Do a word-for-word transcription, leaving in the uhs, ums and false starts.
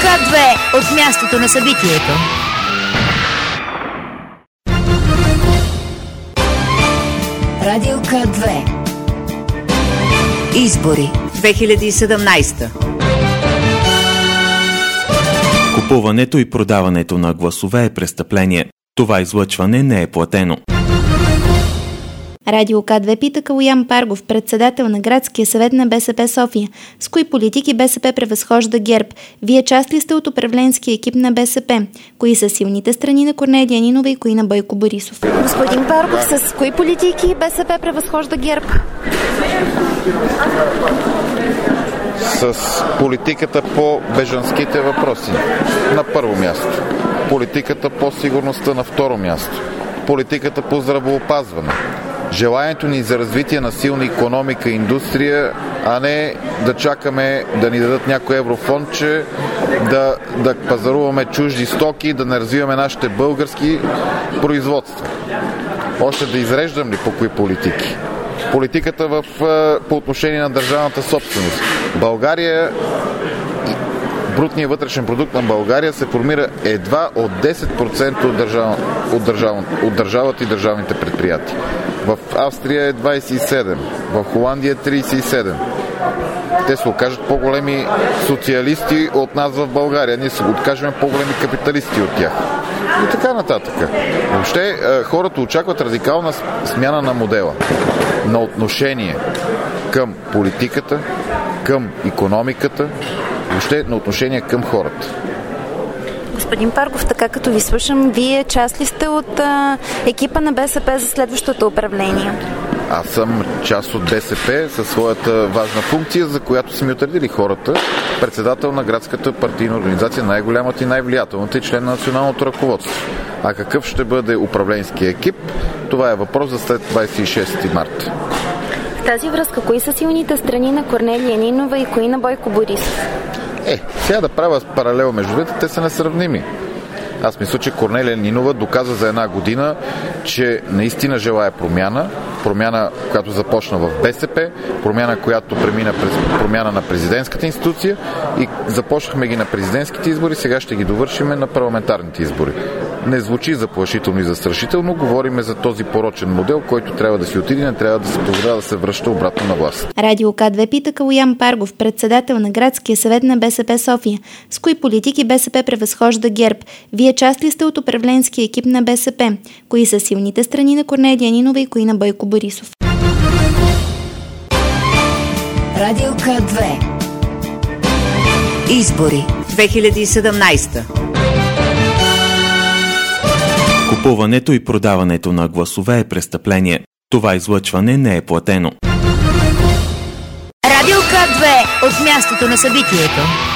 К две от мястото на събитието. Радио К две. Избори две хиляди и седемнадесета. Купуването и продаването на гласове е престъпление. Това излъчване не е платено. Радио К две пита Калоян Паргов, председател на Градския съвет на БСП София. С кои политики БСП превъзхожда ГЕРБ? Вие част ли сте от управленския екип на БСП? Кои са силните страни на Корнелия Нинова и кои на Бойко Борисов? Господин Паргов, с кои политики БСП превъзхожда ГЕРБ? С политиката по бежанските въпроси на първо място, политиката по сигурността на второ място, политиката по здравеопазване, желанието ни за развитие на силна икономика и индустрия, а не да чакаме да ни дадат някой еврофондче, да, да пазаруваме чужди стоки, да не развиваме нашите български производства. Още да изреждам ли по кои политики? Политиката в, по отношение на държавната собственост. България, брутният вътрешен продукт на България се формира едва от десет процента от, държав, от, държав, от държавата и държавните предприятия. В Австрия е двадесет и седем, в Холандия е тридесет и седем. Те се окажат по-големи социалисти от нас в България. Ние се откажем по-големи капиталисти от тях. И така нататък. Въобще хората очакват радикална смяна на модела, на отношение към политиката, към икономиката, въобще на отношение към хората. Господин Паргов, така като ви слушам, вие част ли сте от а, екипа на БСП за следващото управление? Аз съм част от БСП със своята важна функция, за която са ми отредили хората. Председател на градската партийна организация, най-голямата и най-влиятелната и член на националното ръководство. А какъв ще бъде управленския екип? Това е въпрос за след двадесет и шести март. В тази връзка, кои са силните страни на Корнелия Нинова и кои на Бойко Борисов? Е, сега да правя паралел между двете, те са несравними. Аз мисля, че Корнелия Нинова доказа за една година, че наистина желая промяна, промяна, която започна в БСП, промяна, която премина през промяна на президентската институция и започнахме ги на президентските избори, сега ще ги довършим на парламентарните избори. Не звучи заплашително и застрашително, говориме за този порочен модел, който трябва да си отиде, не трябва да се позволява да се връща обратно на власт. Радио К две пита Калоян Паргов, председател на Градския съвет на БСП София. С кои политики БСП превъзхожда ГЕРБ? Вие част ли сте от управленския екип на БСП? Кои са силните страни на Корнелия Нинова и кои на Бойко Борисов? Радио К две. Избори две хиляди и седемнадесета. Купуването и продаването на гласове е престъпление. Това излъчване не е платено. Радио К две от мястото на събитието.